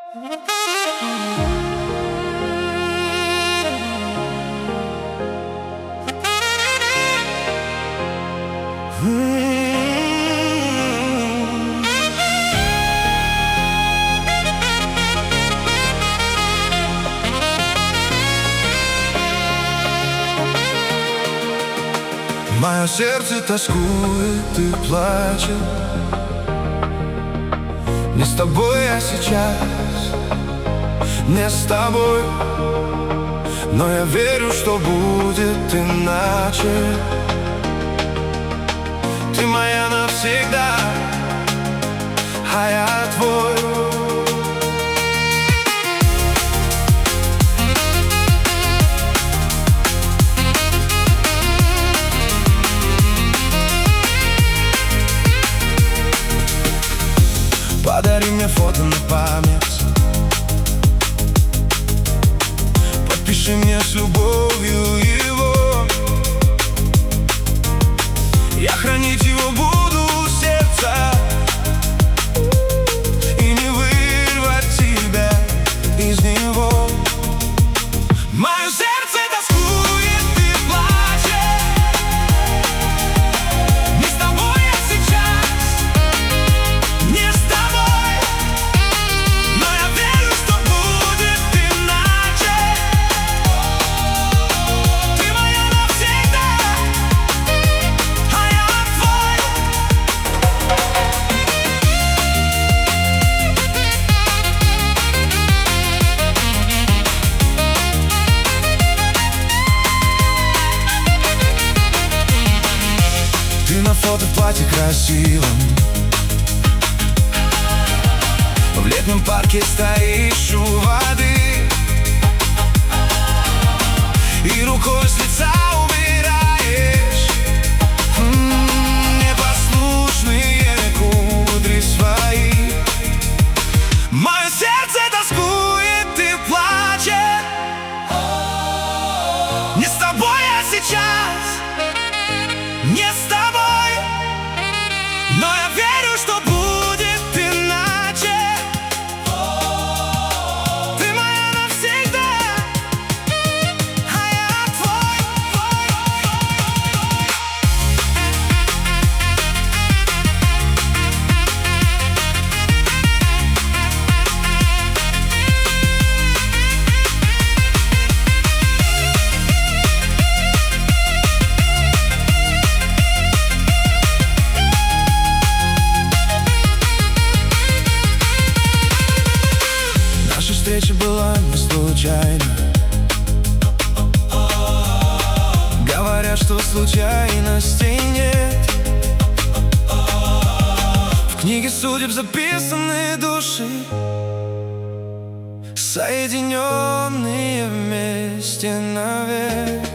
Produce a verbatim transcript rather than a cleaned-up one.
Мое сердце тоскует и плачет. Не с тобой я сейчас, не с тобой, но я верю, что будет иначе. Ты моя навсегда, а я твой. Подари мне фото на память, подпиши мне с любовью его. Я хранить его буду у сердца и не вырвать тебя из него. Мое сердце тоскует и плачет. Не с тобой я сейчас, не с тобой, но я верю, что будет иначе. Ты моя навсегда, а я твой. Ты на фото в платье красивом, в летнем парке стоишь у воды и рукой с лица убираешь м-м, непослушные кудри свои. Мое сердце тоскует и плачет. Не с тобой я сейчас, не с тобой, но я верю, что будет иначе. Ты моя навсегда, а я твой. Наша встреча была не случайна. Говорят, что случайностей нет. В книге судеб записаны души, соединенные вместе навек.